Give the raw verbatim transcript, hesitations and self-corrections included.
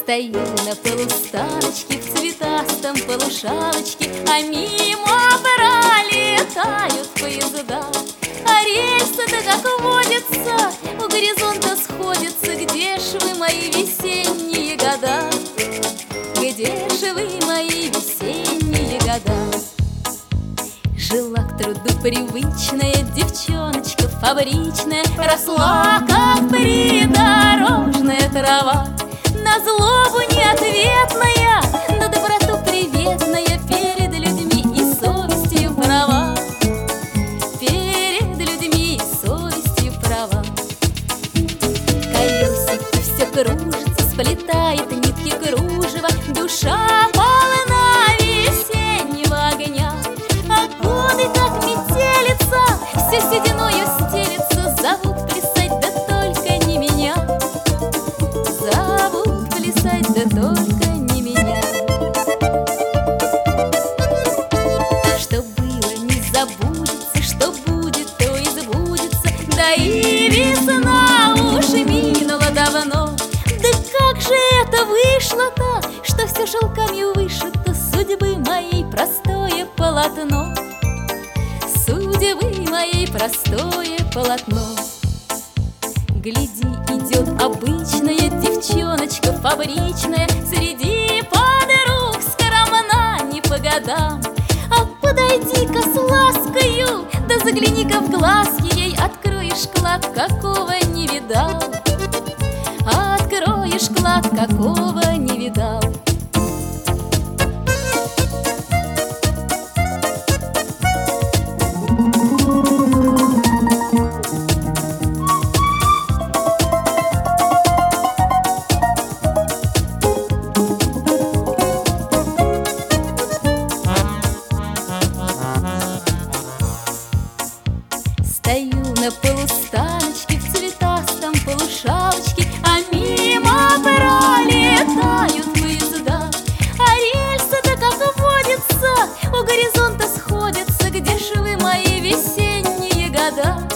Стою на полустаночке в цветастом полушалочке, а мимо пролетают поезда. А рельсы-то, как водится, у горизонта сходятся. Где ж вы, мои весенние года? Где ж вы, мои весенние года? Жила к труду привычная девчоночка фабричная, росла, как придорожная трава. На злобу неответная, на доброту приветная, перед людьми и совестью права. Перед людьми и совестью права. Колесико все кружится, сплетает нитки кружева, душа полна весеннего огня. А годы, как метелица, все сединою стелится, зовут плясать, да только не меня. Зовут плясать, да только не меня. Что было, не забудется, что будет, то и забудется. Да и весна уж минула давно. Да как же это вышло-то, что все шелками вышито, судьбы моей простое полотно. Судьбы моей простое полотно. Гляди, идет обычная девчоночка фабричная, среди подруг скромна не по годам. А подойди-ка с ласкою, да загляни-ка в глазки ей, откроешь клад, какого не видал. Откроешь клад, какого не видал. Стою на полустаночке в цветастом полушалочке, а мимо пролетают поезда. А рельсы-то, как водится, у горизонта сходятся. Где ж вы, мои весенние года?